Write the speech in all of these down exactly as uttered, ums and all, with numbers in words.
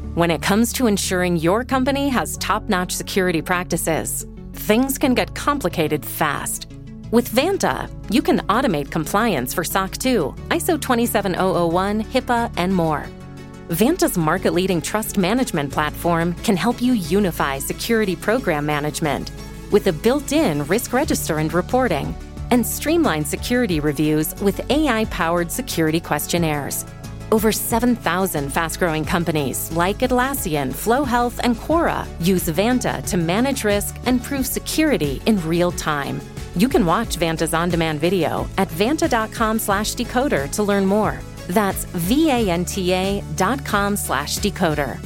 When it comes to ensuring your company has top-notch security practices, things can get complicated fast. With Vanta, you can automate compliance for S O C two, I S O twenty-seven thousand one, HIPAA, and more. Vanta's market-leading trust management platform can help you unify security program management with a built-in risk register and reporting, and streamline security reviews with A I-powered security questionnaires. Over seven thousand fast-growing companies like Atlassian, Flow Health, and Quora use Vanta to manage risk and prove security in real time. You can watch Vanta's on-demand video at vanta.com slash decoder to learn more. That's V-A-N-T-A dot com slash decoder.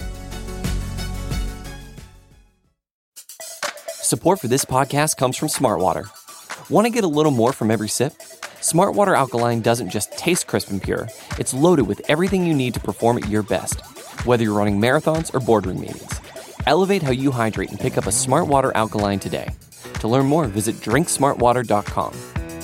Support for this podcast comes from Smartwater. Want to get a little more from every sip? Smartwater Alkaline doesn't just taste crisp and pure. It's loaded with everything you need to perform at your best, whether you're running marathons or boardroom meetings. Elevate how you hydrate and pick up a Smartwater Alkaline today. To learn more, visit drink smart water dot com.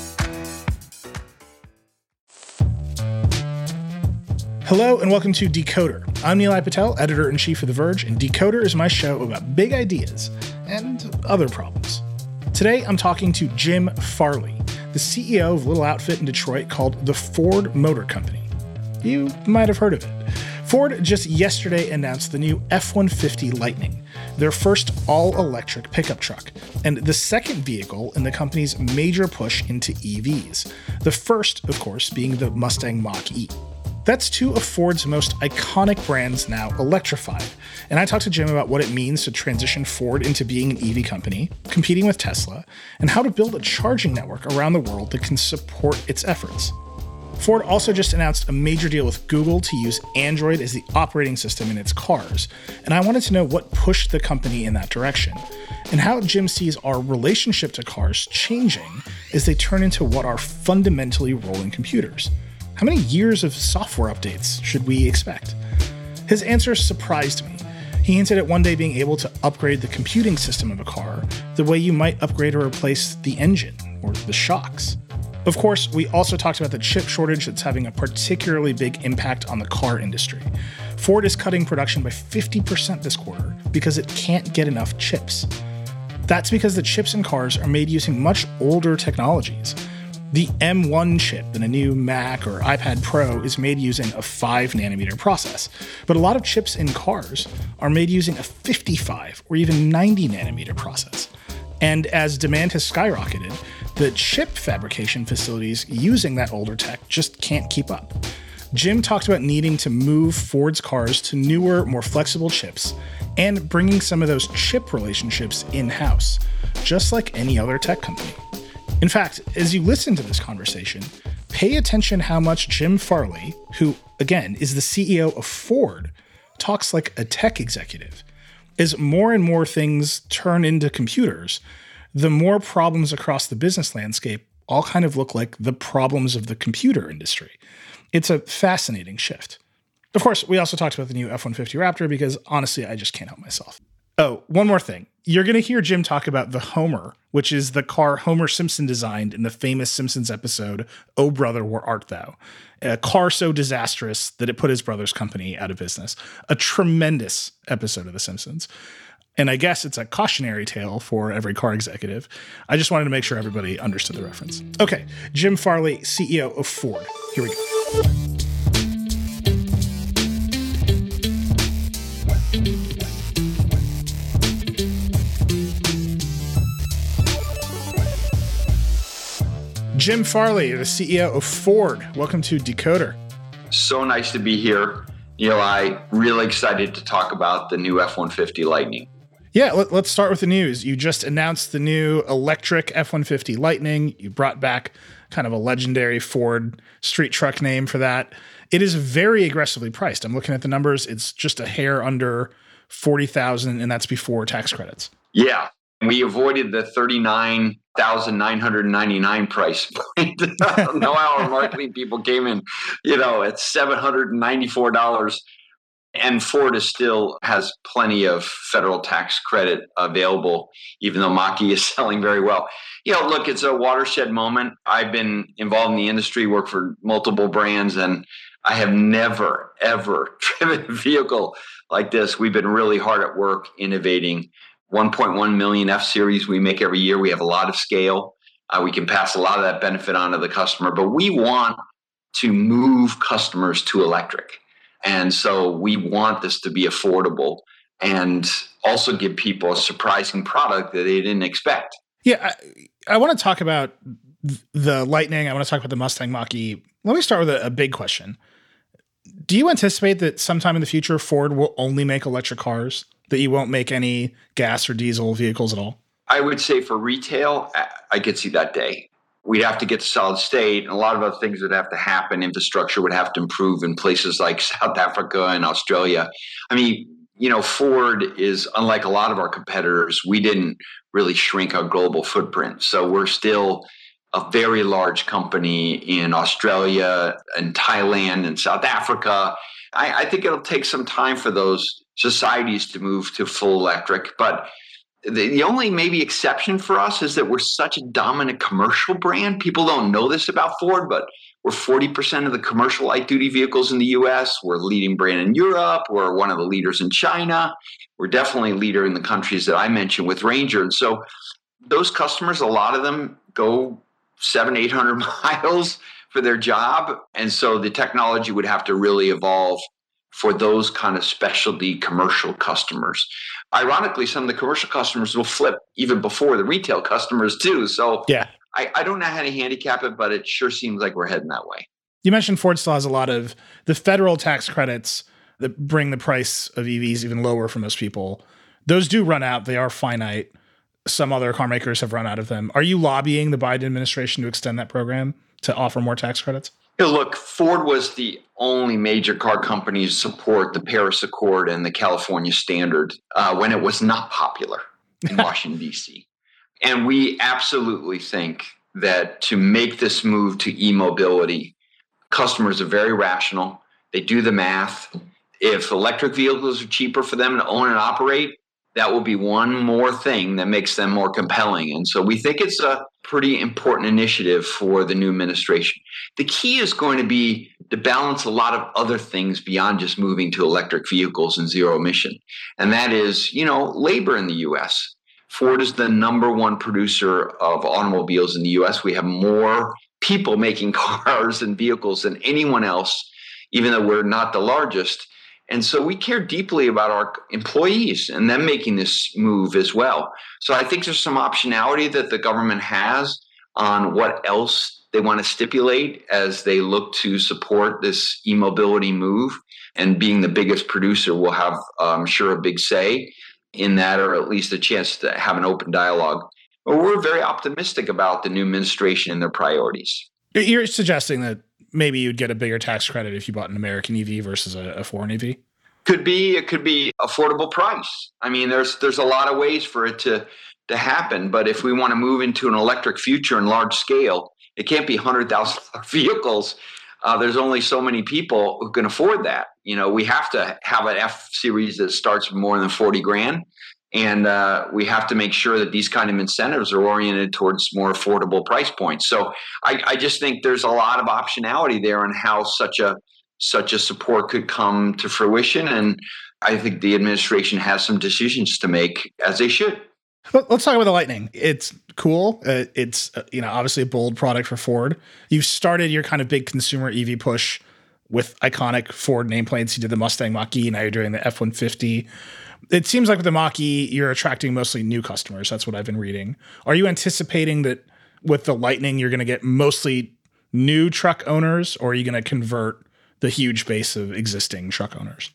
Hello and welcome to Decoder. I'm Nilay Patel, editor-in-chief of The Verge, and Decoder is my show about big ideas and other problems. Today, I'm talking to Jim Farley, the C E O of a little outfit in Detroit called the Ford Motor Company. You might have heard of it. Ford just yesterday announced the new F one fifty Lightning, their first all-electric pickup truck, and the second vehicle in the company's major push into E Vs. The first, of course, being the Mustang Mach-E. That's two of Ford's most iconic brands now electrified. And I talked to Jim about what it means to transition Ford into being an E V company, competing with Tesla, and how to build a charging network around the world that can support its efforts. Ford also just announced a major deal with Google to use Android as the operating system in its cars. And I wanted to know what pushed the company in that direction, and how Jim sees our relationship to cars changing as they turn into what are fundamentally rolling computers. How many years of software updates should we expect? His answer surprised me. He hinted at one day being able to upgrade the computing system of a car the way you might upgrade or replace the engine or the shocks. Of course, we also talked about the chip shortage that's having a particularly big impact on the car industry. Ford is cutting production by fifty percent this quarter because it can't get enough chips. That's because the chips in cars are made using much older technologies. The M one chip in a new Mac or iPad Pro is made using a five nanometer process, but a lot of chips in cars are made using a fifty-five or even ninety nanometer process. And as demand has skyrocketed, the chip fabrication facilities using that older tech just can't keep up. Jim talked about needing to move Ford's cars to newer, more flexible chips and bringing some of those chip relationships in-house, just like any other tech company. In fact, as you listen to this conversation, pay attention how much Jim Farley, who, again, is the C E O of Ford, talks like a tech executive. As more and more things turn into computers, the more problems across the business landscape all kind of look like the problems of the computer industry. It's a fascinating shift. Of course, we also talked about the new F one fifty Raptor because, honestly, I just can't help myself. Oh, one more thing. You're going to hear Jim talk about the Homer, which is the car Homer Simpson designed in the famous Simpsons episode, Oh Brother, Where Art Thou? A car so disastrous that it put his brother's company out of business. A tremendous episode of The Simpsons. And I guess it's a cautionary tale for every car executive. I just wanted to make sure everybody understood the reference. Okay, Jim Farley, C E O of Ford. Here we go. Jim Farley, the C E O of Ford. Welcome to Decoder. So nice to be here. Eli, really excited to talk about the new F one fifty Lightning. Yeah, let, let's start with the news. You just announced the new electric F one fifty Lightning. You brought back kind of a legendary Ford street truck name for that. It is very aggressively priced. I'm looking at the numbers. It's just a hair under forty thousand dollars, and that's before tax credits. Yeah. We avoided the thirty-nine thousand nine hundred ninety-nine price point. I don't know how our marketing people came in, you know, at seven hundred ninety-four dollars. And Ford is still has plenty of federal tax credit available, even though Mach-E is selling very well. You know, look, it's a watershed moment. I've been involved in the industry, worked for multiple brands, and I have never, ever driven a vehicle like this, we've been really hard at work innovating. one point one million F-Series we make every year. We have a lot of scale. Uh, we can pass a lot of that benefit on to the customer, but we want to move customers to electric. And so we want this to be affordable and also give people a surprising product that they didn't expect. Yeah, I, I want to talk about the Lightning. I want to talk about the Mustang Mach-E. Let me start with a, a big question. Do you anticipate that sometime in the future, Ford will only make electric cars, that you won't make any gas or diesel vehicles at all? I would say for retail, I could see that day. We'd have to get to solid state, and a lot of other things would have to happen. Infrastructure would have to improve in places like South Africa and Australia. I mean, you know, Ford is, unlike a lot of our competitors, we didn't really shrink our global footprint. So we're still a very large company in Australia and Thailand and South Africa. I, I think it'll take some time for those societies to move to full electric, but The, the only maybe exception for us is that we're such a dominant commercial brand. People don't know this about Ford, but we're forty percent of the commercial light-duty vehicles in the U S. We're a leading brand in Europe. We're one of the leaders in China. We're definitely a leader in the countries that I mentioned with Ranger. And so those customers, a lot of them go seven, eight hundred miles for their job. And so the technology would have to really evolve for those kind of specialty commercial customers. Ironically, some of the commercial customers will flip even before the retail customers too. So yeah, I, I don't know how to handicap it, but it sure seems like we're heading that way. You mentioned Ford still has a lot of the federal tax credits that bring the price of E Vs even lower for most people. Those do run out. They are finite. Some other car makers have run out of them. Are you lobbying the Biden administration to extend that program to offer more tax credits? You know, look, Ford was the only major car company to support the Paris Accord and the California Standard uh, when it was not popular in Washington, D C. And we absolutely think that to make this move to e-mobility, customers are very rational. They do the math. If electric vehicles are cheaper for them to own and operate, that will be one more thing that makes them more compelling. And so we think it's a pretty important initiative for the new administration. The key is going to be to balance a lot of other things beyond just moving to electric vehicles and zero emission. And that is, you know, labor in the U S. Ford is the number one producer of automobiles in the U S. We have more people making cars and vehicles than anyone else, even though we're not the largest. And so we care deeply about our employees and them making this move as well. So I think there's some optionality that the government has on what else they want to stipulate as they look to support this e-mobility move. And being the biggest producer will have, I'm sure, a big say in that, or at least a chance to have an open dialogue. But we're very optimistic about the new administration and their priorities. You're suggesting that maybe you'd get a bigger tax credit if you bought an American E V versus a, a foreign E V? Could be. It could be affordable price. I mean, there's there's a lot of ways for it to, to happen. But if we want to move into an electric future in large scale, it can't be one hundred thousand dollars vehicles. Uh, there's only so many people who can afford that. You know, we have to have an F-Series that starts with more than forty grand. And uh, we have to make sure that these kind of incentives are oriented towards more affordable price points. So I, I just think there's a lot of optionality there on how such a such a support could come to fruition. And I think the administration has some decisions to make, as they should. Let's talk about the Lightning. It's cool. Uh, it's uh, you know obviously a bold product for Ford. You've started your kind of big consumer E V push with iconic Ford nameplates. You did the Mustang Mach-E. Now you're doing the F one fifty. It seems like with the Mach-E, you're attracting mostly new customers. That's what I've been reading. Are you anticipating that with the Lightning, you're going to get mostly new truck owners, or are you going to convert the huge base of existing truck owners?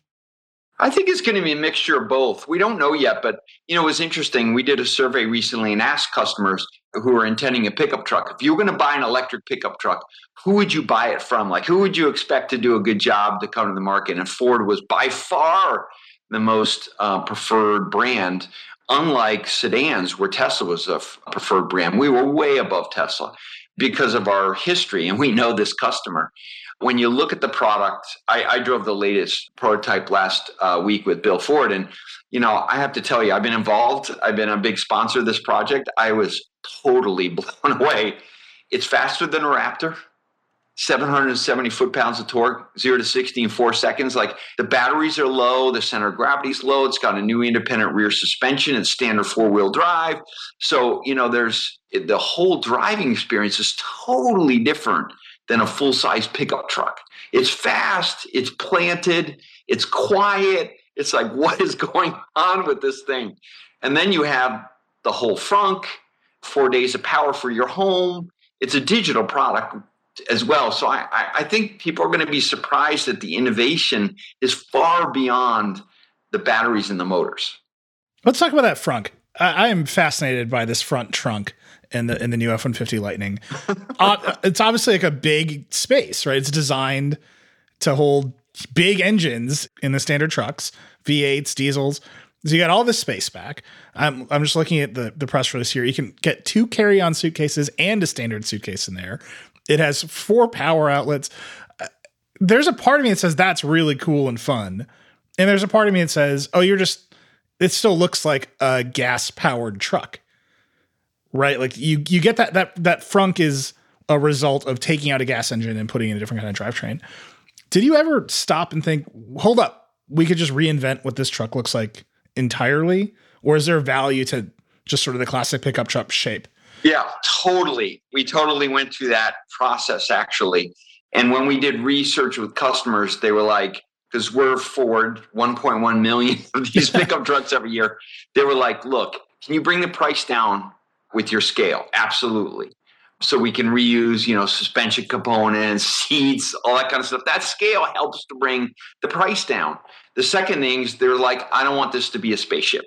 I think it's going to be a mixture of both. We don't know yet, but you know, it was interesting. We did a survey recently and asked customers who are intending a pickup truck, if you were going to buy an electric pickup truck, who would you buy it from? Like, who would you expect to do a good job to come to the market? And Ford was by far the most uh, preferred brand, unlike sedans where Tesla was a f- preferred brand. We were way above Tesla because of our history, and we know this customer. When you look at the product, I, I drove the latest prototype last uh, week with Bill Ford, and you know, I have to tell you, I've been involved. I've been a big sponsor of this project. I was totally blown away. It's faster than a Raptor. seven hundred seventy foot-pounds of torque, zero to sixty in four seconds. Like the batteries are low, the center of gravity's low. It's got a new independent rear suspension. It's standard four-wheel drive. So, you know, there's the whole driving experience is totally different than a full-size pickup truck. It's fast, it's planted, it's quiet. It's like, what is going on with this thing? And then you have the whole frunk, four days of power for your home. It's a digital product as well. So I, I think people are going to be surprised that the innovation is far beyond the batteries and the motors. Let's talk about that frunk. I, I am fascinated by this front trunk in the in the new F one fifty Lightning. uh, it's obviously like a big space, right? It's designed to hold big engines in the standard trucks, V eights, diesels. So you got all this space back. I'm I'm just looking at the, the press release here. You can get two carry-on suitcases and a standard suitcase in there. It has four power outlets. Uh, there's a part of me that says that's really cool and fun. And there's a part of me that says, oh, you're just, it still looks like a gas-powered truck. Right? Like you you get that that that frunk is a result of taking out a gas engine and putting in a different kind of drivetrain. Did you ever stop and think, hold up, we could just reinvent what this truck looks like entirely? Or is there value to just sort of the classic pickup truck shape? Yeah, totally. We totally went through that process, actually. And when we did research with customers, they were like, because we're Ford, one point one million of these pickup trucks every year. They were like, look, can you bring the price down with your scale? Absolutely. So we can reuse, you know, suspension components, seats, all that kind of stuff. That scale helps to bring the price down. The second thing is they're like, I don't want this to be a spaceship.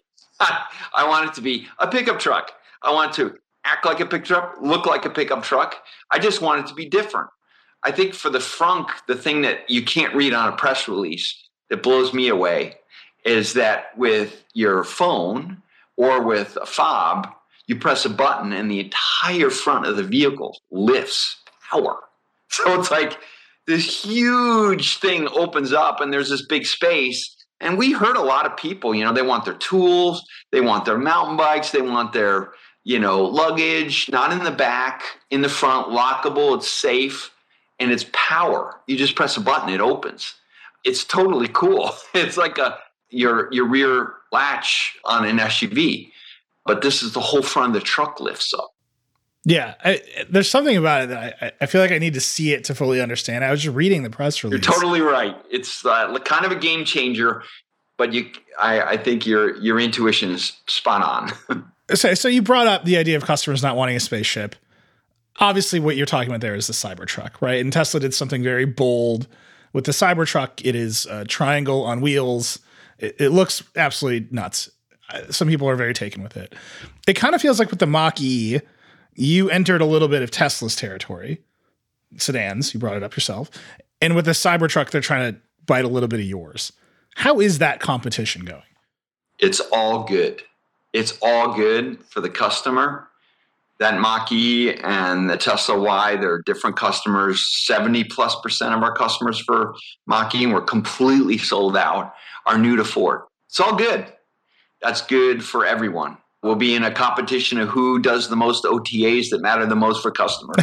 I want it to be a pickup truck. I want it to act like a pickup truck, look like a pickup truck. I just want it to be different. I think for the frunk, the thing that you can't read on a press release that blows me away is that with your phone or with a fob, you press a button and the entire front of the vehicle lifts power. So it's like this huge thing opens up and there's this big space. And we heard a lot of people, you know, they want their tools, they want their mountain bikes, they want their, you know, luggage, not in the back, in the front, lockable, it's safe, and it's power. You just press a button, it opens. It's totally cool. It's like a your your rear latch on an S U V. But this is the whole front of the truck lifts up. Yeah, I, there's something about it that I, I feel like I need to see it to fully understand. I was just reading the press release. You're totally right. It's uh, kind of a game changer, but you, I, I think your your intuition is spot on. so, so you brought up the idea of customers not wanting a spaceship. Obviously, what you're talking about there is the Cybertruck, right? And Tesla did something very bold with the Cybertruck. It is a triangle on wheels. It, it looks absolutely nuts. Some people are very taken with it. It kind of feels like with the Mach-E, you entered a little bit of Tesla's territory. Sedans, you brought it up yourself. And with the Cybertruck, they're trying to bite a little bit of yours. How is that competition going? It's all good. It's all good for the customer. That Mach-E and the Tesla Y, they're different customers. seventy plus percent of our customers for Mach-E, and we're completely sold out, are new to Ford. It's all good. That's good for everyone. We'll be in a competition of who does the most O T As that matter the most for customers.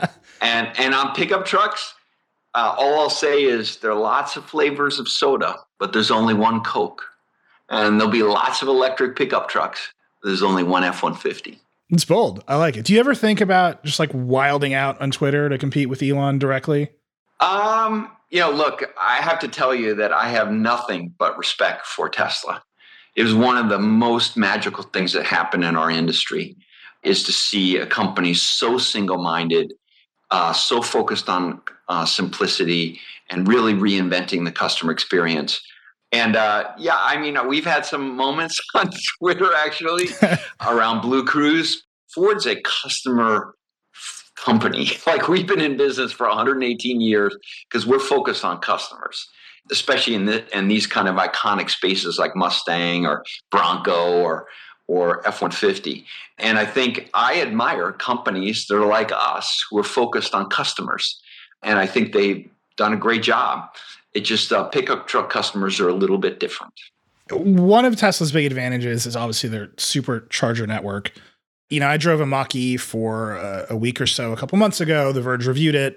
and and on pickup trucks, uh, all I'll say is there are lots of flavors of soda, but there's only one Coke. And there'll be lots of electric pickup trucks. There's only one F one fifty. It's bold. I like it. Do you ever think about just like wilding out on Twitter to compete with Elon directly? Um, you know, look, I have to tell you that I have nothing but respect for Tesla. It was one of the most magical things that happened in our industry is to see a company so single-minded, uh, so focused on uh, simplicity and really reinventing the customer experience. And uh, yeah, I mean, we've had some moments on Twitter actually around Blue Cruise. Ford's a customer company. Like we've been in business for one hundred eighteen years because we're focused on customers, especially in, the, in these kind of iconic spaces like Mustang or Bronco or or F one fifty. And I think I admire companies that are like us who are focused on customers. And I think they've done a great job. It just uh, pickup truck customers are a little bit different. One of Tesla's big advantages is obviously their supercharger network. You know, I drove a Mach-E for a, a week or so a couple months ago. The Verge reviewed it.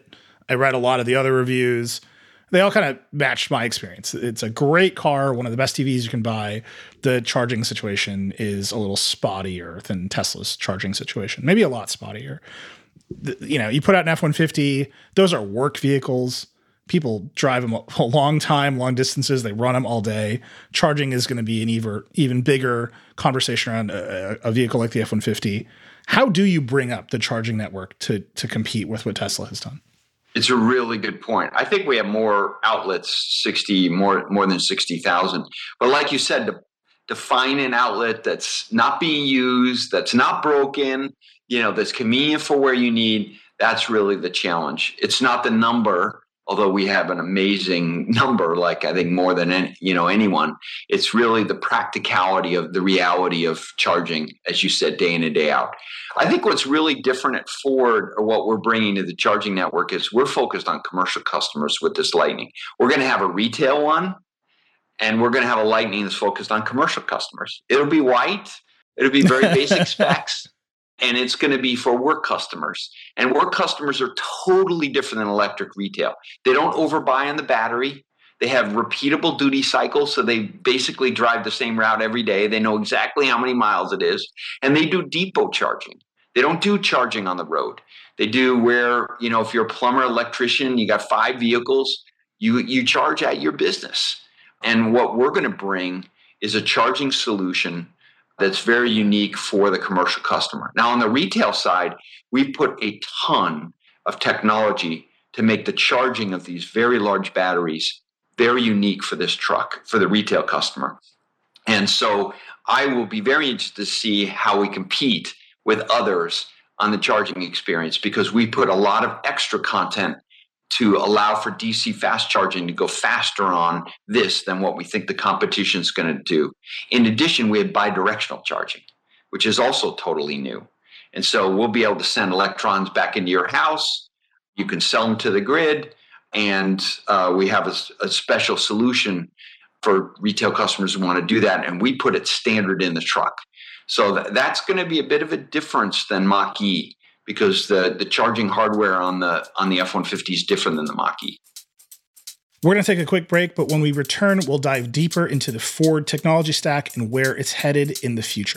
I read a lot of the other reviews. They all kind of matched my experience. It's a great car, one of the best T Vs you can buy. The charging situation is a little spottier than Tesla's charging situation, maybe a lot spottier. The, you know, you put out an F one fifty, those are work vehicles. People drive them a long time, long distances. They run them all day. Charging is going to be an even, even bigger conversation around a, a vehicle like the F one fifty. How do you bring up the charging network to to compete with what Tesla has done? It's a really good point. I think we have more outlets, sixty, more more than sixty thousand. But like you said, to, to find an outlet that's not being used, that's not broken, you know, that's convenient for where you need, that's really the challenge. It's not the number, although we have an amazing number, like I think more than any, you know anyone. It's really the practicality of the reality of charging, as you said, day in and day out. I think what's really different at Ford, or what we're bringing to the charging network, is we're focused on commercial customers with this Lightning. We're going to have a retail one, and we're going to have a Lightning that's focused on commercial customers. It'll be white. It'll be very basic specs. And it's going to be for work customers. And work customers are totally different than electric retail. They don't overbuy on the battery. They have repeatable duty cycles, so they basically drive the same route every day. They know exactly how many miles it is. And they do depot charging. They don't do charging on the road. They do where, you know, if you're a plumber, electrician, you got five vehicles, you, you charge at your business. And what we're going to bring is a charging solution that's very unique for the commercial customer. Now, on the retail side, we've put a ton of technology to make the charging of these very large batteries very unique for this truck, for the retail customer. And so I will be very interested to see how we compete with others on the charging experience, because we put a lot of extra content to allow for D C fast charging to go faster on this than what we think the competition is going to do. In addition, we have bidirectional charging, which is also totally new. And so we'll be able to send electrons back into your house. You can sell them to the grid. And uh, we have a, a special solution for retail customers who want to do that. And we put it standard in the truck. So th- that's going to be a bit of a difference than Mach-E, because the, the charging hardware on the on the F one fifty is different than the Mach-E. We're going to take a quick break, but when we return, we'll dive deeper into the Ford technology stack and where it's headed in the future.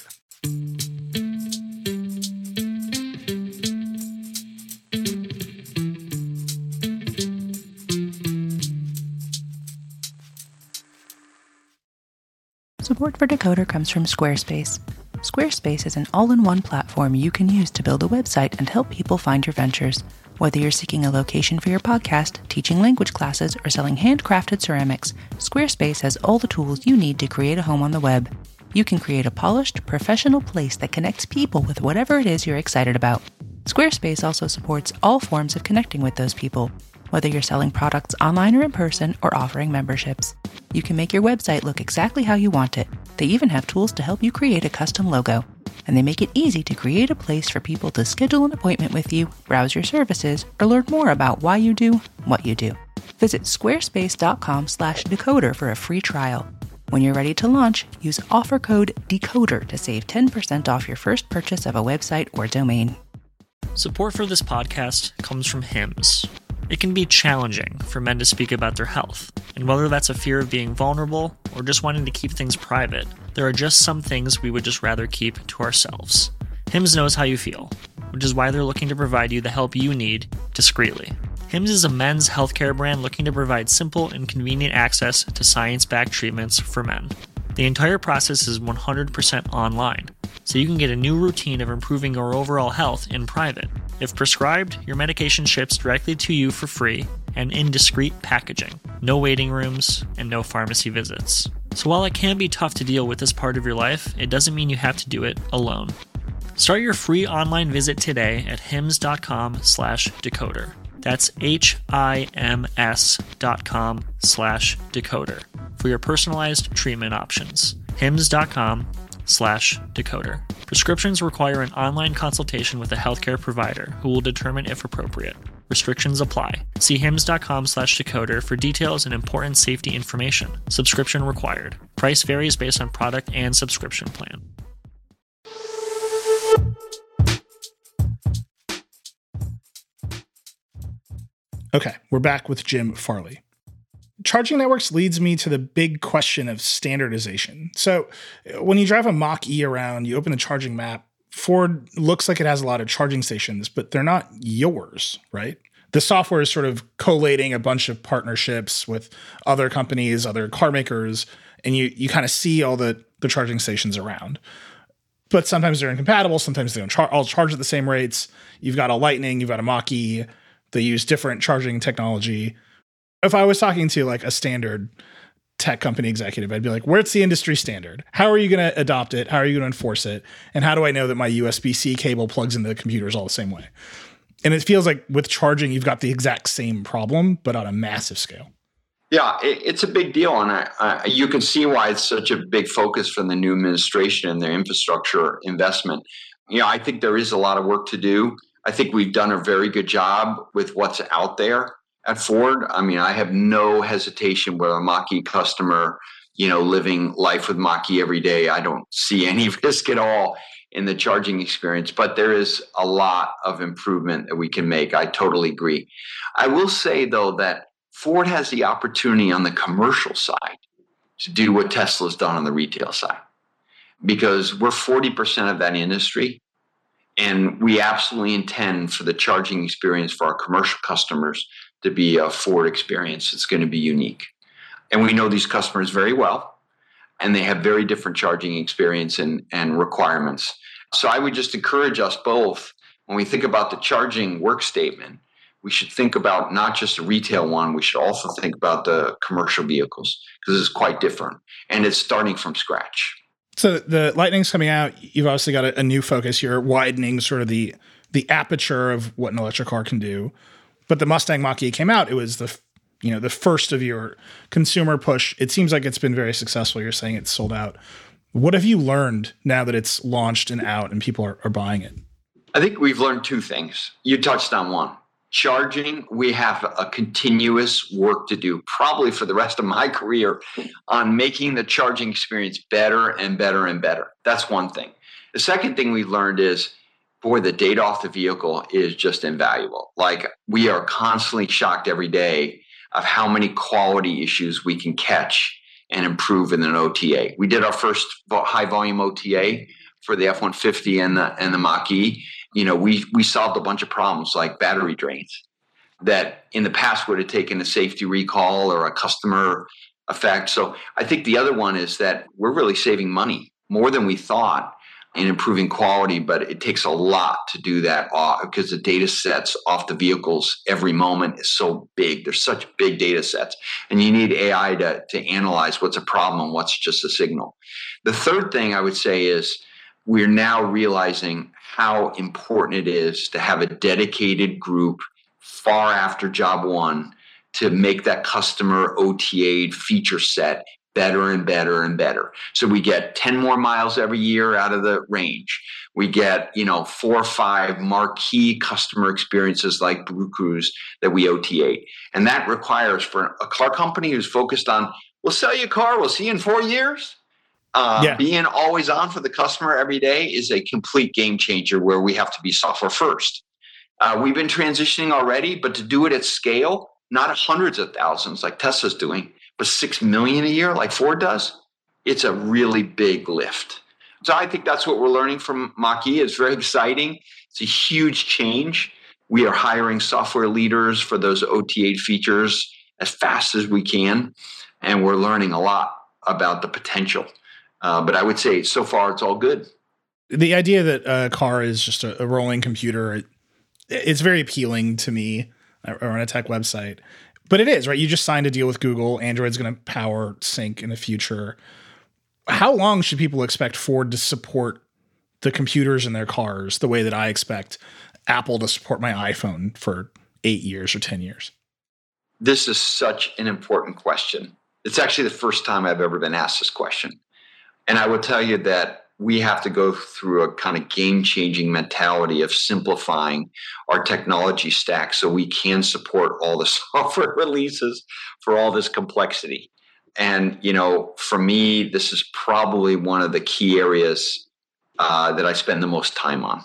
Support for Decoder comes from Squarespace. Squarespace is an all-in-one platform you can use to build a website and help people find your ventures. Whether you're seeking a location for your podcast, teaching language classes, or selling handcrafted ceramics, Squarespace has all the tools you need to create a home on the web. You can create a polished, professional place that connects people with whatever it is you're excited about. Squarespace also supports all forms of connecting with those people, whether you're selling products online or in person or offering memberships. You can make your website look exactly how you want it. They even have tools to help you create a custom logo. And they make it easy to create a place for people to schedule an appointment with you, browse your services, or learn more about why you do what you do. Visit squarespace.com slash decoder for a free trial. When you're ready to launch, use offer code DECODER to save ten percent off your first purchase of a website or domain. Support for this podcast comes from Hims. It can be challenging for men to speak about their health, and whether that's a fear of being vulnerable or just wanting to keep things private, there are just some things we would just rather keep to ourselves. Hims knows how you feel, which is why they're looking to provide you the help you need discreetly. Hims is a men's healthcare brand looking to provide simple and convenient access to science-backed treatments for men. The entire process is one hundred percent online, so you can get a new routine of improving your overall health in private. If prescribed, your medication ships directly to you for free and in discreet packaging. No waiting rooms and no pharmacy visits. So while it can be tough to deal with this part of your life, it doesn't mean you have to do it alone. Start your free online visit today at hims.com slash decoder. That's H-I-M-S dot com slash decoder for your personalized treatment options. Hims.com slash decoder. Prescriptions require an online consultation with a healthcare provider who will determine if appropriate. Restrictions apply. See hims.com slash decoder for details and important safety information. Subscription required. Price varies based on product and subscription plan. Okay, we're back with Jim Farley. Charging networks leads me to the big question of standardization. So when you drive a Mach-E around, you open the charging map, Ford looks like it has a lot of charging stations, but they're not yours, right? The software is sort of collating a bunch of partnerships with other companies, other car makers, and you you kind of see all the, the charging stations around. But sometimes they're incompatible. Sometimes they don't char- all charge at the same rates. You've got a Lightning, you've got a Mach-E. They use different charging technology. If I was talking to like a standard tech company executive, I'd be like, where's the industry standard? How are you going to adopt it? How are you going to enforce it? And how do I know that my U S B-C cable plugs into the computers all the same way? And it feels like with charging, you've got the exact same problem, but on a massive scale. Yeah, it, it's a big deal. And I, I, you can see why it's such a big focus from the new administration and their infrastructure investment. You know, I think there is a lot of work to do. I think we've done a very good job with what's out there at Ford. I mean, I have no hesitation with a Mach-E customer, you know, living life with Mach-E every day. I don't see any risk at all in the charging experience, but there is a lot of improvement that we can make. I totally agree. I will say, though, that Ford has the opportunity on the commercial side to do what Tesla's done on the retail side, because we're forty percent of that industry. And we absolutely intend for the charging experience for our commercial customers to be a Ford experience. It's going to be unique. And we know these customers very well, and they have very different charging experience and, and requirements. So I would just encourage us both, when we think about the charging work statement, we should think about not just a retail one, we should also think about the commercial vehicles, because it's quite different. And it's starting from scratch. So the Lightning's coming out. You've obviously got a, a new focus. You're widening sort of the the aperture of what an electric car can do. But the Mustang Mach-E came out. It was the you know the first of your consumer push. It seems like it's been very successful. You're saying it's sold out. What have you learned now that it's launched and out and people are, are buying it? I think we've learned two things. You touched on one. Charging, we have a continuous work to do, probably for the rest of my career, on making the charging experience better and better and better. That's one thing. The second thing we've learned is, boy, the data off the vehicle is just invaluable. Like, we are constantly shocked every day of how many quality issues we can catch and improve in an O T A. We did our first high volume O T A for the F one fifty and the and the Mach-E. You know, we we solved a bunch of problems like battery drains that in the past would have taken a safety recall or a customer effect. So I think the other one is that we're really saving money more than we thought in improving quality, but it takes a lot to do that because the data sets off the vehicles every moment is so big. There's such big data sets, and you need A I to, to analyze what's a problem and what's just a signal. The third thing I would say is we're now realizing how important it is to have a dedicated group far after job one to make that customer O T A feature set better and better and better. So we get ten more miles every year out of the range. We get, you know, four or five marquee customer experiences like Blue Cruise that we O T A. And that requires, for a car company who's focused on, we'll sell you a car, we'll see you in four years. Uh, yeah. Being always on for the customer every day is a complete game changer where we have to be software first. Uh, we've been transitioning already, but to do it at scale, not hundreds of thousands like Tesla's doing, but six million a year like Ford does, it's a really big lift. So I think that's what we're learning from Mach-E. It's very exciting. It's a huge change. We are hiring software leaders for those O T A features as fast as we can, and we're learning a lot about the potential. Uh, but I would say so far it's all good. The idea that a car is just a, a rolling computer, it, it's very appealing to me. I run a tech website. But it is, right? You just signed a deal with Google. Android's going to power sync in the future. How long should people expect Ford to support the computers in their cars the way that I expect Apple to support my iPhone for eight years or ten years? This is such an important question. It's actually the first time I've ever been asked this question. And I will tell you that we have to go through a kind of game-changing mentality of simplifying our technology stack so we can support all the software releases for all this complexity. And, you know, for me, this is probably one of the key areas uh, that I spend the most time on.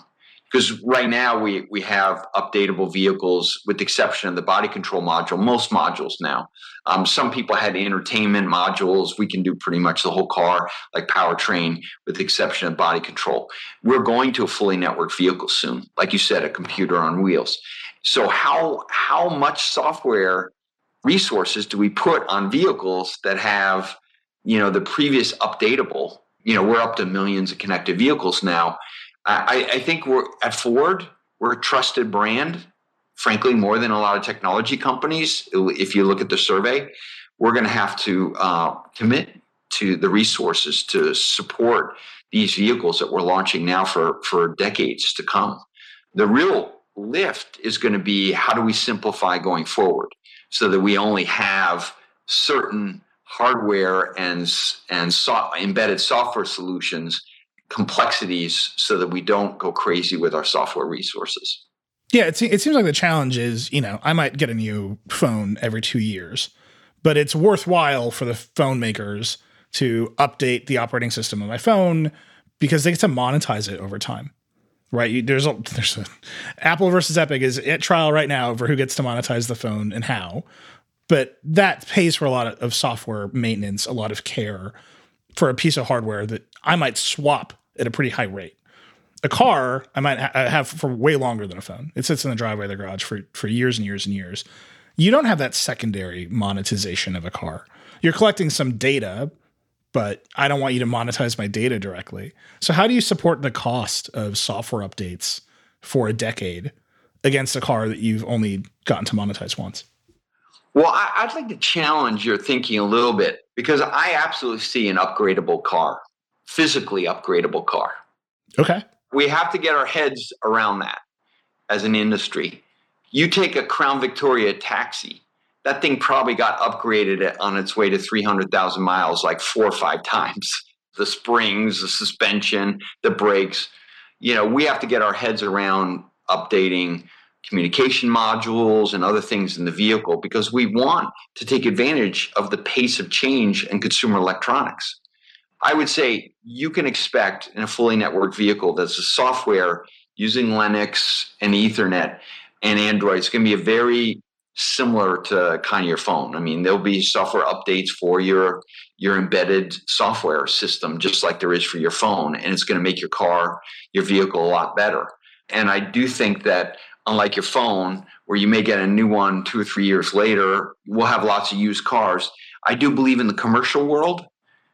Because right now we we have updatable vehicles with the exception of the body control module, most modules now. Um, some people had entertainment modules. We can do pretty much the whole car, like powertrain, with the exception of body control. We're going to a fully networked vehicle soon. Like you said, a computer on wheels. So how how much software resources do we put on vehicles that have, you know, the previous updatable? You know, we're up to millions of connected vehicles now. I, I think we're at Ford, we're a trusted brand, frankly, more than a lot of technology companies. If you look at the survey, we're going to have to uh, commit to the resources to support these vehicles that we're launching now for, for decades to come. The real lift is going to be how do we simplify going forward so that we only have certain hardware and, and so, embedded software solutions complexities so that we don't go crazy with our software resources. Yeah, it, it seems like the challenge is, you know, I might get a new phone every two years, but it's worthwhile for the phone makers to update the operating system of my phone because they get to monetize it over time, right? You, there's a, there's a, Apple versus Epic is at trial right now over who gets to monetize the phone and how, but that pays for a lot of, of software maintenance, a lot of care for a piece of hardware that I might swap at a pretty high rate. A car I might ha- have for way longer than a phone. It sits in the driveway of the garage for, for years and years and years. You don't have that secondary monetization of a car. You're collecting some data, but I don't want you to monetize my data directly. So how do you support the cost of software updates for a decade against a car that you've only gotten to monetize once? Well, I, I'd like to challenge your thinking a little bit because I absolutely see an upgradable car, physically upgradable car. Okay. We have to get our heads around that as an industry. You take a Crown Victoria taxi, that thing probably got upgraded on its way to three hundred thousand miles like four or five times. The springs, the suspension, the brakes. You know, we have to get our heads around updating communication modules and other things in the vehicle because we want to take advantage of the pace of change in consumer electronics. I would say you can expect in a fully networked vehicle that's a software using Linux and Ethernet and Android. It's going to be a very similar to kind of your phone. I mean, there'll be software updates for your your embedded software system, just like there is for your phone, and it's going to make your car, your vehicle a lot better. And I do think that unlike your phone, where you may get a new one two or three years later, we'll have lots of used cars. I do believe in the commercial world,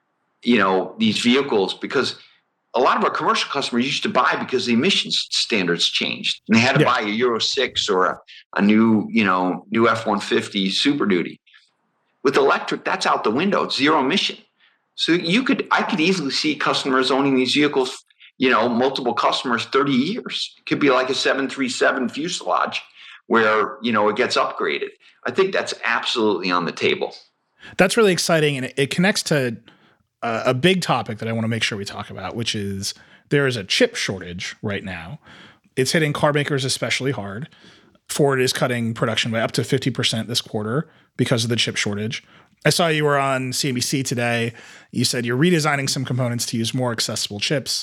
you know, these vehicles, because a lot of our commercial customers used to buy because the emissions standards changed. And they had to yeah. buy a Euro six or a, a new, you know, new F one fifty Super Duty. With electric, that's out the window. It's zero emission. So you could, I could easily see customers owning these vehicles, you know, multiple customers, thirty years. It could be like a seven thirty-seven fuselage where, you know, it gets upgraded. I think that's absolutely on the table. That's really exciting. And it, it connects to uh, a big topic that I want to make sure we talk about, which is there is a chip shortage right now. It's hitting car makers especially hard. Ford is cutting production by up to fifty percent this quarter because of the chip shortage. I saw you were on C N B C today. You said you're redesigning some components to use more accessible chips.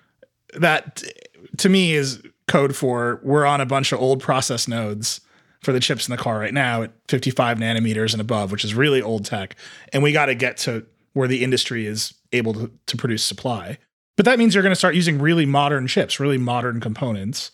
That, to me, is code for we're on a bunch of old process nodes for the chips in the car right now at fifty-five nanometers and above, which is really old tech. And we got to get to where the industry is able to, to produce supply. But that means you're going to start using really modern chips, really modern components.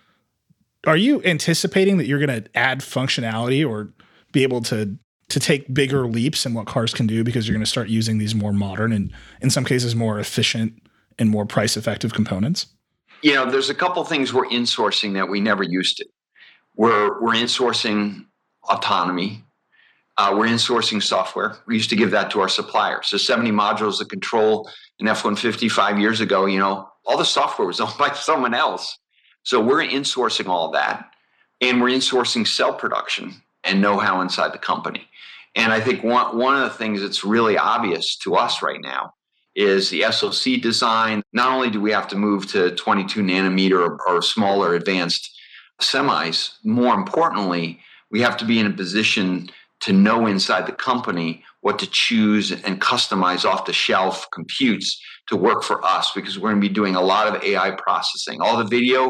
Are you anticipating that you're going to add functionality or be able to to take bigger leaps in what cars can do because you're going to start using these more modern and, in some cases, more efficient and more price-effective components? You know, there's a couple things we're insourcing that we never used to. We're we're insourcing autonomy. Uh, we're insourcing software. We used to give that to our suppliers. So seventy modules of control in F one fifty five years ago, you know, all the software was owned by someone else. So we're insourcing all of that, and we're insourcing cell production and know-how inside the company. And I think one one of the things that's really obvious to us right now is the S O C design. Not only do we have to move to twenty-two nanometer or, or smaller advanced semis, more importantly, we have to be in a position to know inside the company what to choose and customize off-the-shelf computes to work for us, because we're going to be doing a lot of A I processing. All the video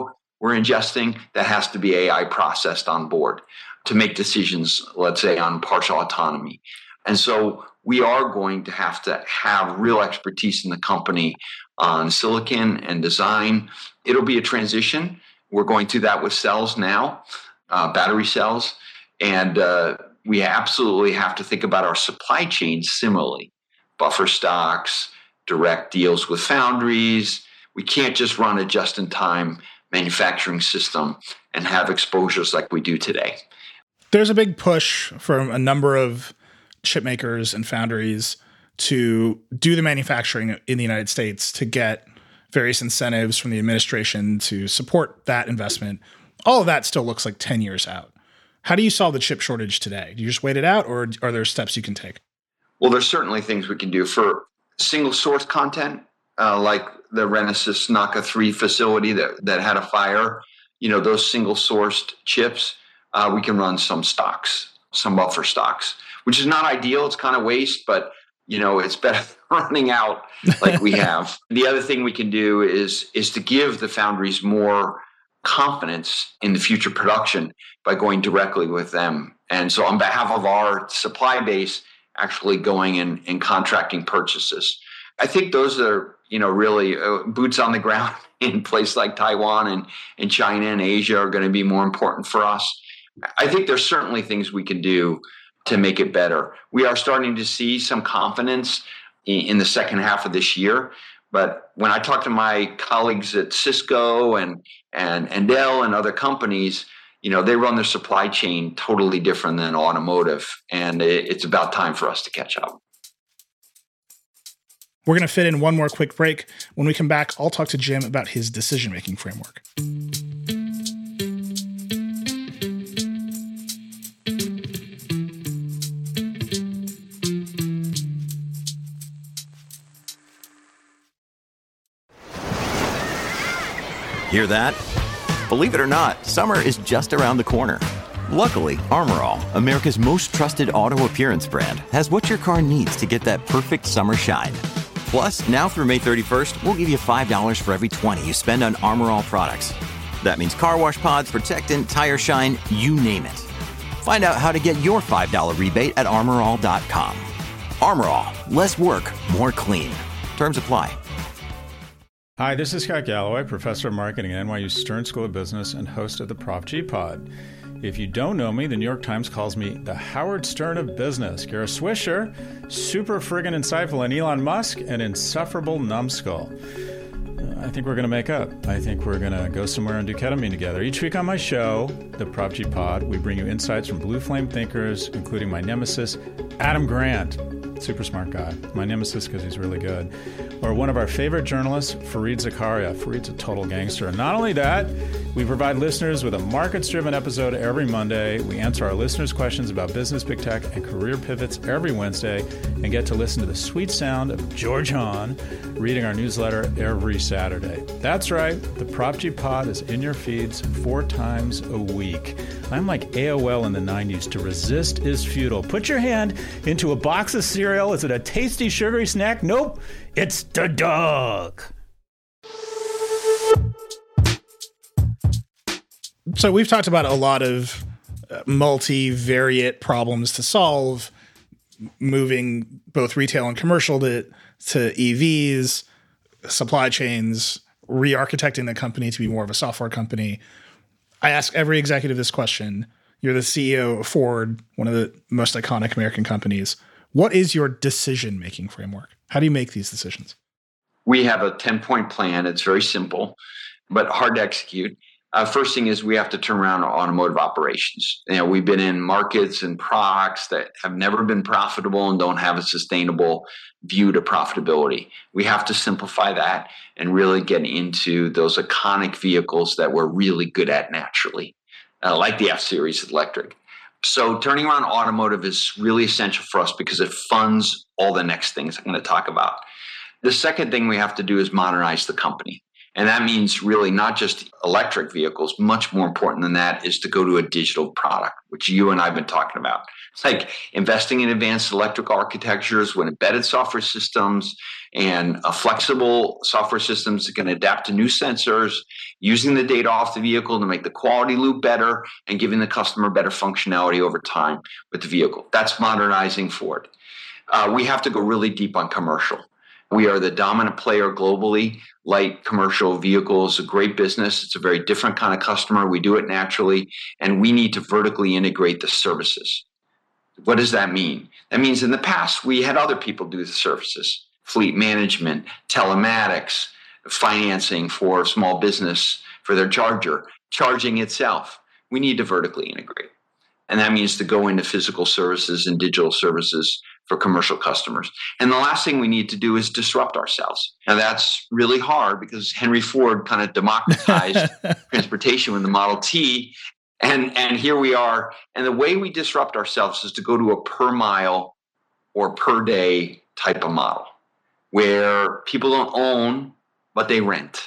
we're ingesting that has to be A I processed on board to make decisions, let's say, on partial autonomy. And so we are going to have to have real expertise in the company on silicon and design. It'll be a transition. We're going through that with cells now, uh, battery cells. And uh, we absolutely have to think about our supply chain similarly. Buffer stocks, direct deals with foundries. We can't just run a just-in-time manufacturing system and have exposures like we do today. There's a big push from a number of chip makers and foundries to do the manufacturing in the United States to get various incentives from the administration to support that investment. All of that still looks like ten years out. How do you solve the chip shortage today? Do you just wait it out, or are there steps you can take? Well, there's certainly things we can do for single source content, uh, like the Renesas Naka three facility that, that had a fire. You know, those single sourced chips, uh, we can run some stocks, some buffer stocks, which is not ideal. It's kind of waste, but you know, it's better than running out like we have. The other thing we can do is is to give the foundries more confidence in the future production by going directly with them. And so on behalf of our supply base, actually going and, and contracting purchases. I think those are, you know, really uh, boots on the ground in places like Taiwan and, and China and Asia are going to be more important for us. I think there's certainly things we can do to make it better. We are starting to see some confidence in, in the second half of this year. But when I talk to my colleagues at Cisco and, and, and Dell and other companies, you know, they run their supply chain totally different than automotive. And it, it's about time for us to catch up. We're going to fit in one more quick break. When we come back, I'll talk to Jim about his decision-making framework. Hear that? Believe it or not, summer is just around the corner. Luckily, Armor All, America's most trusted auto appearance brand, has what your car needs to get that perfect summer shine. Plus, now through May thirty-first, we'll give you five dollars for every twenty you spend on Armor All products. That means car wash pods, protectant, tire shine, you name it. Find out how to get your five dollars rebate at armor all dot com. Armor All, less work, more clean. Terms apply. Hi, this is Scott Galloway, professor of marketing at N Y U Stern School of Business and host of the Prof G Pod. If you don't know me, the New York Times calls me the Howard Stern of business. You're a swisher, super friggin' insightful, and Elon Musk, an insufferable numbskull. I think we're going to make up. I think we're going to go somewhere and do ketamine together. Each week on my show, the Prof G Pod, we bring you insights from blue flame thinkers, including my nemesis, Adam Grant. Super smart guy. My nemesis because he's really good. Or one of our favorite journalists, Fareed Zakaria. Fareed's a total gangster. And not only that, we provide listeners with a markets-driven episode every Monday. We answer our listeners' questions about business, big tech, and career pivots every Wednesday, and get to listen to the sweet sound of George Hahn reading our newsletter every Saturday. That's right. The Prop G Pod is in your feeds four times a week. I'm like A O L in the nineties. To resist is futile. Put your hand into a box of cereal. Is it a tasty, sugary snack? Nope. It's the dog. So we've talked about a lot of uh, multivariate problems to solve, moving both retail and commercial to, to E Vs, supply chains, re-architecting the company to be more of a software company. I ask every executive this question. You're the C E O of Ford, one of the most iconic American companies. What is your decision-making framework? How do you make these decisions? We have a ten-point plan. It's very simple, but hard to execute. Uh, first thing is we have to turn around our automotive operations. You know, we've been in markets and products that have never been profitable and don't have a sustainable view to profitability. We have to simplify that and really get into those iconic vehicles that we're really good at naturally, uh, like the F-Series electric. So turning around automotive is really essential for us because it funds all the next things I'm going to talk about. The second thing we have to do is modernize the company. And that means really not just electric vehicles. Much more important than that is to go to a digital product, which you and I have been talking about. like investing in advanced electric architectures with embedded software systems and a flexible software systems that can adapt to new sensors, using the data off the vehicle to make the quality loop better and giving the customer better functionality over time with the vehicle. That's modernizing Ford. Uh, we have to go really deep on commercial. We are the dominant player globally. Light commercial vehicles is a great business. It's a very different kind of customer. We do it naturally, and we need to vertically integrate the services. What does that mean? That means in the past, we had other people do the services, fleet management, telematics, financing for small business for their charger, charging itself. We need to vertically integrate. And that means to go into physical services and digital services for commercial customers. And the last thing we need to do is disrupt ourselves. Now, that's really hard because Henry Ford kind of democratized transportation with the Model T. And, and here we are. And the way we disrupt ourselves is to go to a per mile or per day type of model where people don't own, but they rent.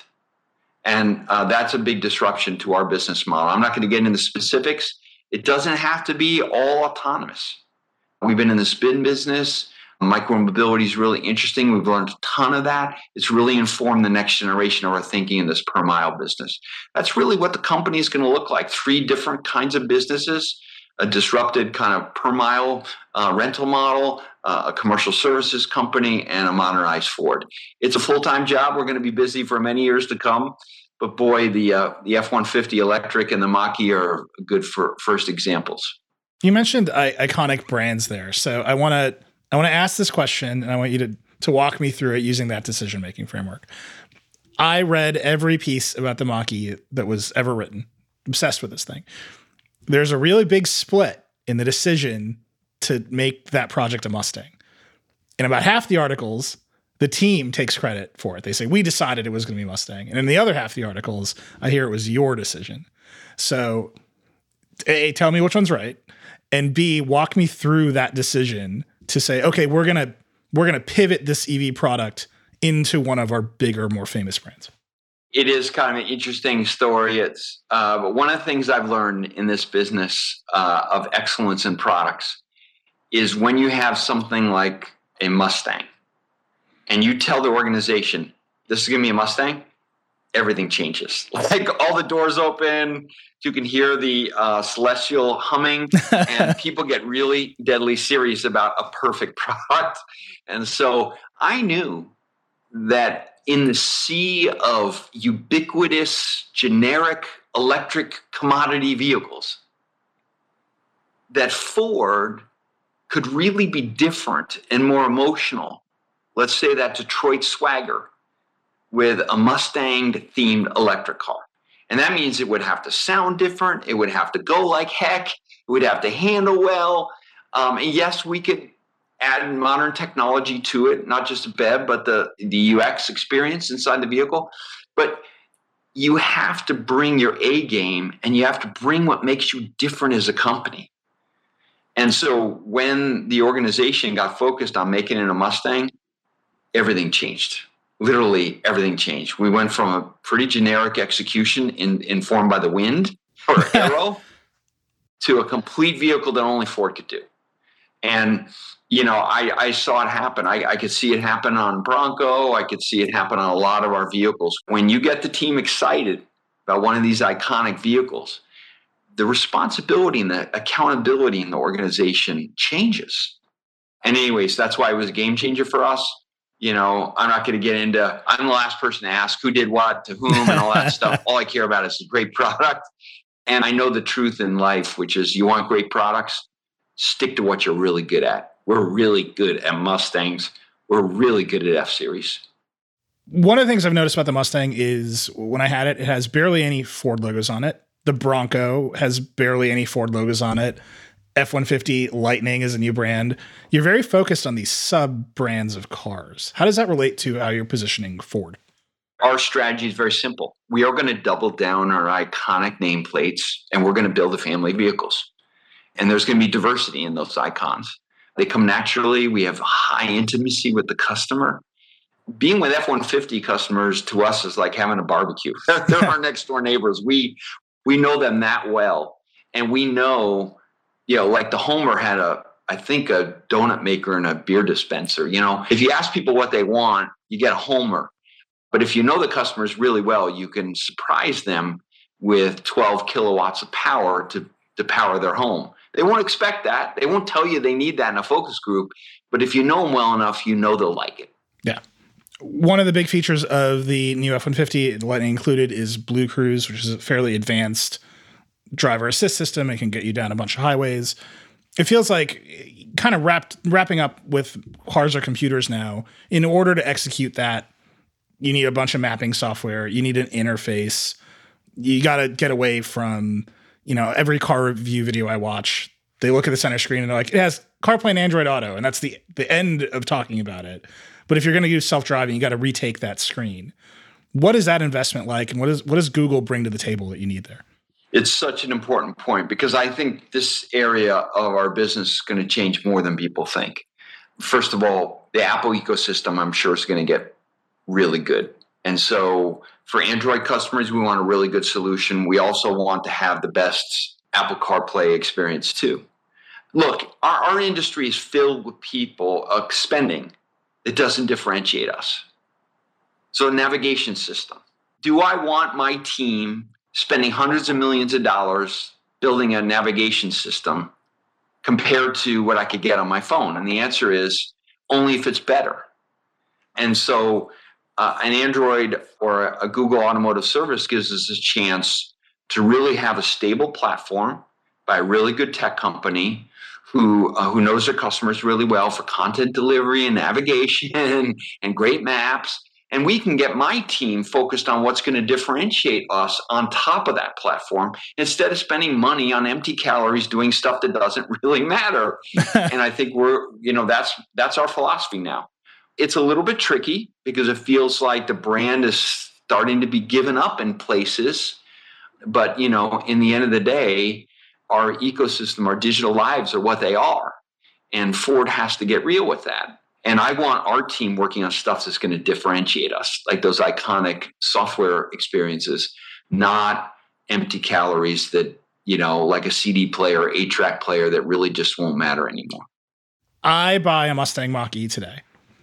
And uh, that's a big disruption to our business model. I'm not going to get into specifics. It doesn't have to be all autonomous. We've been in the spin business. Micromobility is really interesting. We've learned a ton of that. It's really informed the next generation of our thinking in this per mile business. That's really what the company is going to look like. Three different kinds of businesses, a disrupted kind of per mile uh, rental model, uh, a commercial services company, and a modernized Ford. It's a full-time job. We're going to be busy for many years to come. But boy, the uh, the F one fifty electric and the Mach-E are good for first examples. You mentioned uh, iconic brands there. So I want to I want to ask this question, and I want you to, to walk me through it using that decision-making framework. I read every piece about the Mach-E that was ever written. Obsessed with this thing. There's a really big split in the decision to make that project a Mustang. In about half the articles, the team takes credit for it. They say, we decided it was going to be Mustang. And in the other half of the articles, I hear it was your decision. So A, tell me which one's right. And B, walk me through that decision to say, okay, we're going to we're going to pivot this E V product into one of our bigger, more famous brands. It is kind of an interesting story. It's uh, but one of the things I've learned in this business uh, of excellence in products is when you have something like a Mustang and you tell the organization, this is going to be a Mustang, everything changes. Like all the doors open, you can hear the uh, celestial humming, and people get really deadly serious about a perfect product. And so I knew that in the sea of ubiquitous, generic electric commodity vehicles, that Ford could really be different and more emotional. Let's say that Detroit Swagger with a Mustang-themed electric car. And that means it would have to sound different. It would have to go like heck. It would have to handle well. Um, and yes, we could add modern technology to it, not just a B E V, but the, the U X experience inside the vehicle. But you have to bring your A game, and you have to bring what makes you different as a company. And so when the organization got focused on making it a Mustang, everything changed. Literally everything changed. We went from a pretty generic execution in, informed by the wind or Aero to a complete vehicle that only Ford could do. And, you know, I, I saw it happen. I, I could see it happen on Bronco. I could see it happen on a lot of our vehicles. When you get the team excited about one of these iconic vehicles, the responsibility and the accountability in the organization changes. And anyways, that's why it was a game changer for us. You know, I'm not going to get into, I'm the last person to ask who did what to whom and all that stuff. All I care about is a great product. And I know the truth in life, which is you want great products, stick to what you're really good at. We're really good at Mustangs. We're really good at F-Series. One of the things I've noticed about the Mustang is when I had it, it has barely any Ford logos on it. The Bronco has barely any Ford logos on it. F one fifty Lightning is a new brand. You're very focused on these sub-brands of cars. How does that relate to how you're positioning Ford? Our strategy is very simple. We are going to double down our iconic nameplates, and we're going to build a family of vehicles. And there's going to be diversity in those icons. They come naturally. We have high intimacy with the customer. Being with F one fifty customers to us is like having a barbecue. They're our next door neighbors. We we know them that well. And we know you know, like the Homer had a, I think a donut maker and a beer dispenser. You know, if you ask people what they want, you get a Homer. But if you know the customers really well, you can surprise them with twelve kilowatts of power to, to power their home. They won't expect that. They won't tell you they need that in a focus group. But if you know them well enough, you know they'll like it. Yeah. One of the big features of the new F one fifty Lightning included is Blue Cruise, which is a fairly advanced driver assist system. It can get you down a bunch of highways. It feels like kind of wrapped, wrapping up with cars or computers now. In order to execute that, you need a bunch of mapping software. You need an interface. You got to get away from, you know, every car review video I watch. They look at the center screen and they're like, it has CarPlay and Android Auto. And that's the, the end of talking about it. But if you're going to do self-driving, you got to retake that screen. What is that investment like? And what is, what does Google bring to the table that you need there? It's such an important point because I think this area of our business is going to change more than people think. First of all, the Apple ecosystem, I'm sure, is going to get really good. And so for Android customers, we want a really good solution. We also want to have the best Apple CarPlay experience too. Look, our, our industry is filled with people uh, spending. It doesn't differentiate us. So a navigation system. Do I want my team spending hundreds of millions of dollars building a navigation system compared to what I could get on my phone? And the answer is only if it's better. And so uh, an Android or a Google Automotive Service gives us a chance to really have a stable platform by a really good tech company who uh, who knows their customers really well for content delivery and navigation and great maps. And we can get my team focused on what's going to differentiate us on top of that platform instead of spending money on empty calories doing stuff that doesn't really matter. And I think we're, you know, that's that's our philosophy now. It's a little bit tricky because it feels like the brand is starting to be given up in places. But, you know, in the end of the day, our ecosystem, our digital lives are what they are. And Ford has to get real with that. And I want our team working on stuff that's going to differentiate us, like those iconic software experiences, not empty calories that, you know, like a C D player, eight track player that really just won't matter anymore. I buy a Mustang Mach-E today.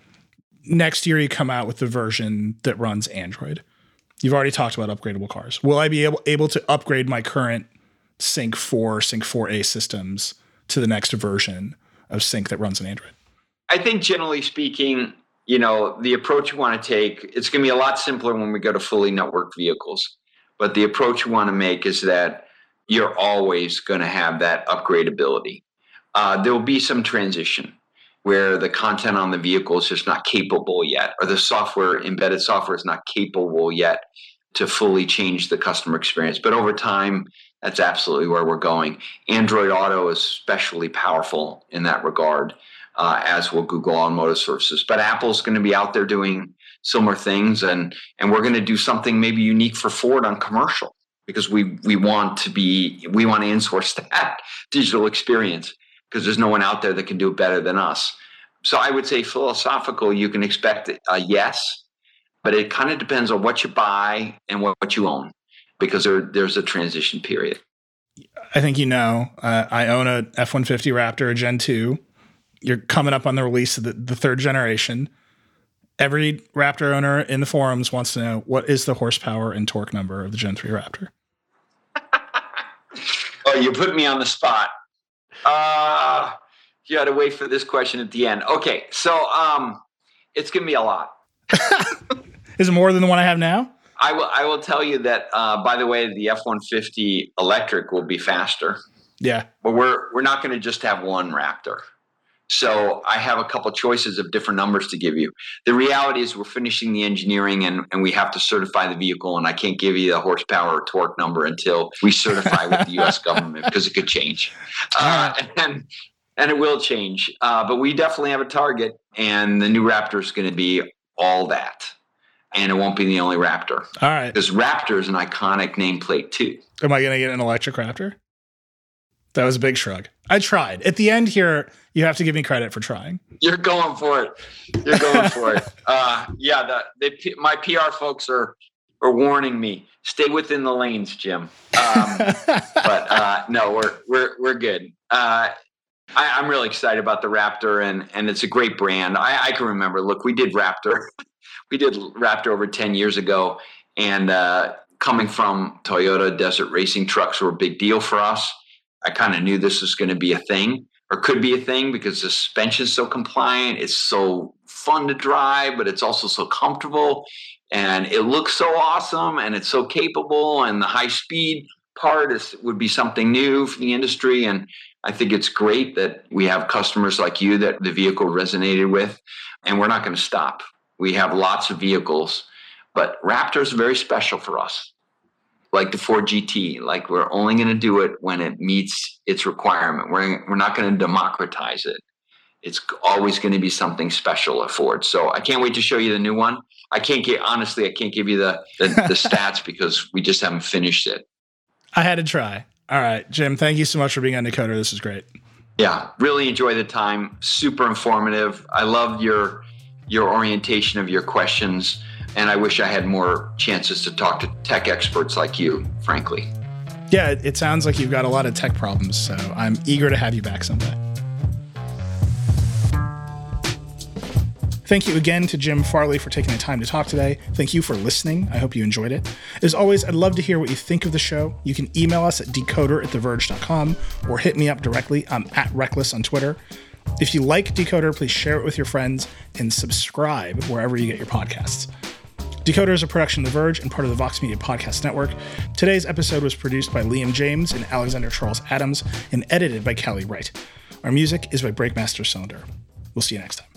Next year, you come out with the version that runs Android. You've already talked about upgradable cars. Will I be able, able to upgrade my current Sync four, Sync four A systems to the next version of Sync that runs on Android? I think generally speaking, you know, the approach you want to take, it's going to be a lot simpler when we go to fully networked vehicles. But the approach you want to make is that you're always going to have that upgradability. Uh, there will be some transition where the content on the vehicle is just not capable yet, or the software, embedded software is not capable yet to fully change the customer experience. But over time, that's absolutely where we're going. Android Auto is especially powerful in that regard. Uh, as will Google Automotive Services. But Apple's going to be out there doing similar things, and and we're going to do something maybe unique for Ford on commercial because we we want to be we want to insource that digital experience because there's no one out there that can do it better than us. So I would say philosophical, you can expect a yes, but it kind of depends on what you buy and what, what you own because there there's a transition period. I think you know uh, I own a F one fifty Raptor, a Gen two. You're coming up on the release of the, the third generation. Every Raptor owner in the forums wants to know what is the horsepower and torque number of the Gen three Raptor. Oh, you put me on the spot. Uh, you had to wait for this question at the end. Okay, so um, it's going to be a lot. Is it more than the one I have now? I will. I will tell you that. Uh, by the way, the F one fifty electric will be faster. Yeah, but we're we're not going to just have one Raptor. So I have a couple choices of different numbers to give you. The reality is we're finishing the engineering and, and we have to certify the vehicle, and I can't give you the horsepower or torque number until we certify with the U S government because it could change. Uh, and, and it will change. Uh, but we definitely have a target, and the new Raptor is going to be all that. And it won't be the only Raptor. All right. Because Raptor is an iconic nameplate too. Am I going to get an electric Raptor? That was a big shrug. I tried. At the end here, you have to give me credit for trying. You're going for it. You're going for it. Uh, yeah, the, they, my P R folks are or warning me, stay within the lanes, Jim. Um, but uh, no, we're we're we're good. Uh, I, I'm really excited about the Raptor, and and it's a great brand. I, I can remember. Look, we did Raptor, we did Raptor over ten years ago, and uh, coming from Toyota, desert racing trucks were a big deal for us. I kind of knew this was going to be a thing, or could be a thing, because the suspension is so compliant. It's so fun to drive, but it's also so comfortable, and it looks so awesome, and it's so capable. And the high speed part is would be something new for the industry. And I think it's great that we have customers like you that the vehicle resonated with, and we're not going to stop. We have lots of vehicles, but Raptor is very special for us. Like the Ford G T, like we're only going to do it when it meets its requirement. We're we're not going to democratize it. It's always going to be something special at Ford. So I can't wait to show you the new one. I can't get, honestly, I can't give you the, the, the stats because we just haven't finished it. I had to try. All right, Jim, thank you so much for being on Decoder. This is great. Yeah, really enjoy the time. Super informative. I love your your orientation of your questions, and I wish I had more chances to talk to tech experts like you, frankly. Yeah, it, it sounds like you've got a lot of tech problems, so I'm eager to have you back someday. Thank you again to Jim Farley for taking the time to talk today. Thank you for listening. I hope you enjoyed it. As always, I'd love to hear what you think of the show. You can email us at decoder at the verge dot com or hit me up directly. I'm at Reckless on Twitter. If you like Decoder, please share it with your friends and subscribe wherever you get your podcasts. Decoder is a production of The Verge and part of the Vox Media Podcast Network. Today's episode was produced by Liam James and Alexander Charles Adams and edited by Callie Wright. Our music is by Breakmaster Cylinder. We'll see you next time.